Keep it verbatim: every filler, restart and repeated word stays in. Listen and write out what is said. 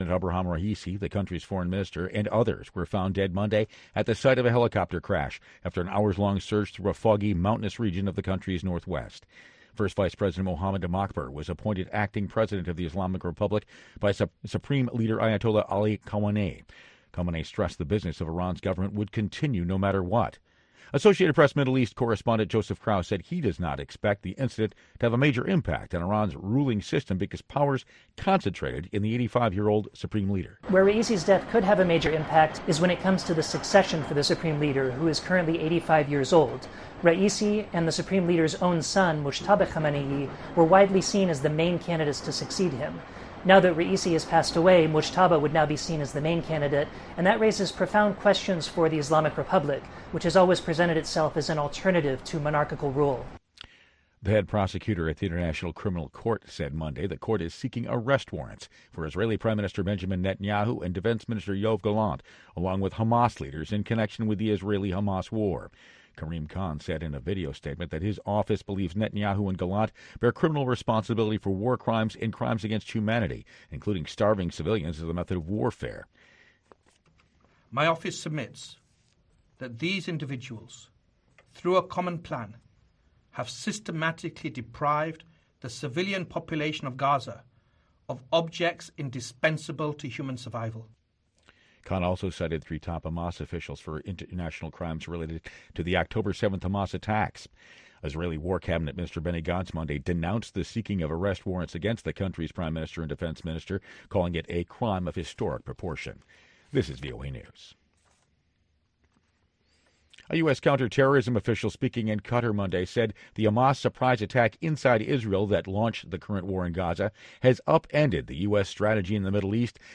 Abraham Raisi, the country's foreign minister, and others were found dead Monday at the site of a helicopter crash after an hours-long search through a foggy, mountainous region of the country's northwest. First Vice President Mohammed Damakbar was appointed acting president of the Islamic Republic by Sup- Supreme Leader Ayatollah Ali Khamenei. Khamenei stressed the business of Iran's government would continue no matter what. Associated Press Middle East correspondent Joseph Krause said he does not expect the incident to have a major impact on Iran's ruling system because power's concentrated in the eighty-five-year-old supreme leader. Where Raisi's death could have a major impact is when it comes to the succession for the supreme leader, who is currently eighty-five years old. Raisi and the supreme leader's own son, Mujtaba Khamenei, were widely seen as the main candidates to succeed him. Now that Raisi has passed away, Mujtaba would now be seen as the main candidate, and that raises profound questions for the Islamic Republic, which has always presented itself as an alternative to monarchical rule. The head prosecutor at the International Criminal Court said Monday the court is seeking arrest warrants for Israeli Prime Minister Benjamin Netanyahu and Defense Minister Yoav Gallant, along with Hamas leaders in connection with the Israeli-Hamas war. Karim Khan said in a video statement that his office believes Netanyahu and Gallant bear criminal responsibility for war crimes and crimes against humanity, including starving civilians as a method of warfare. My office submits that these individuals, through a common plan, have systematically deprived the civilian population of Gaza of objects indispensable to human survival. Khan also cited three top Hamas officials for international crimes related to the October seventh Hamas attacks. Israeli War Cabinet Minister Benny Gantz Monday denounced the seeking of arrest warrants against the country's prime minister and defense minister, calling it a crime of historic proportion. This is V O A News. A U S counterterrorism official speaking in Qatar Monday said the Hamas surprise attack inside Israel that launched the current war in Gaza has upended the U S strategy in the Middle East